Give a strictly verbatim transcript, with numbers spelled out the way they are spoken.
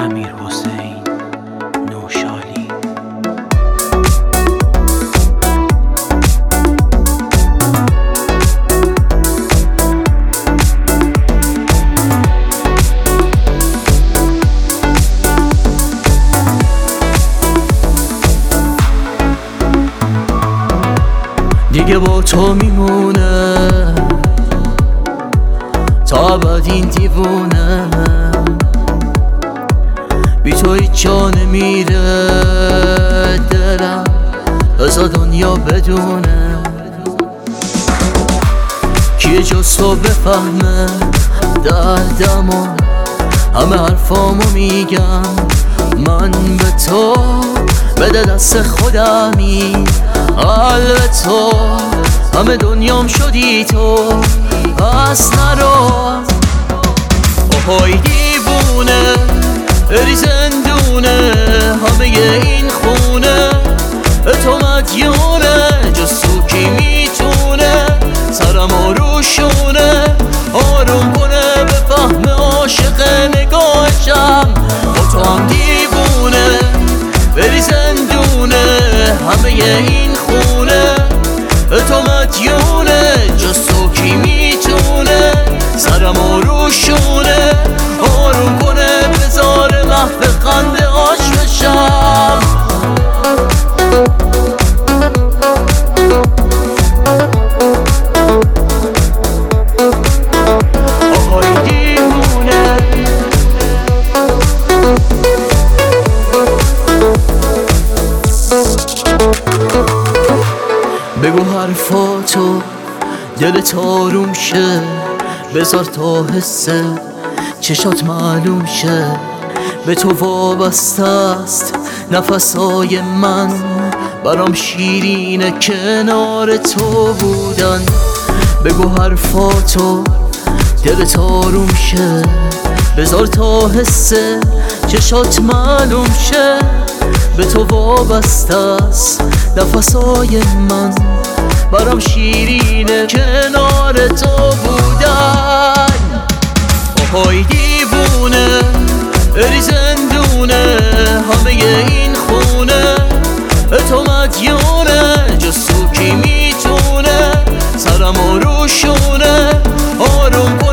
امیرحسین نوشالی. دیگه با تو میمونه تا ابد این دیوونه، بی تو هیچ جا نمیره دلم، بذار دنیا بدونه کیه جز تو بفهمه دردمو، همه حرفامو میگم من به تو، بده دست خودمی قلب تو، همه دنیام شدی تو، پس نرو. اوهای دیوونه بری زندونه، همه این خونه به تو مدیونه، جز تو کی میتونه سرمو روشونه آروم کنه، بفهمه عاشق نگاهشم. با تو هم دیوونه بری زندونه، همه این خونه به تو مدیونه، جز تو کی میتونه سرمو روشونه آروم کنه، بذاره محو خنده آش بشم. آهای دیوونه بگو حرفاتو دلت آروم شه، بذار تا حسه چشات معلوم شه، به تو وابسته است نفسای من، برام شیرینه کنار تو بودن. بگو حرفاتو دلت آروم شه، بذار تا حسه چشات معلوم شه، به تو وابسته است نفسای من، برام شیرینه کنار تو بودن. آهای دیوونه بری زندونه، همه این خونه به تو مدیونه، جز تو کی میتونه سرمو روشونه آروم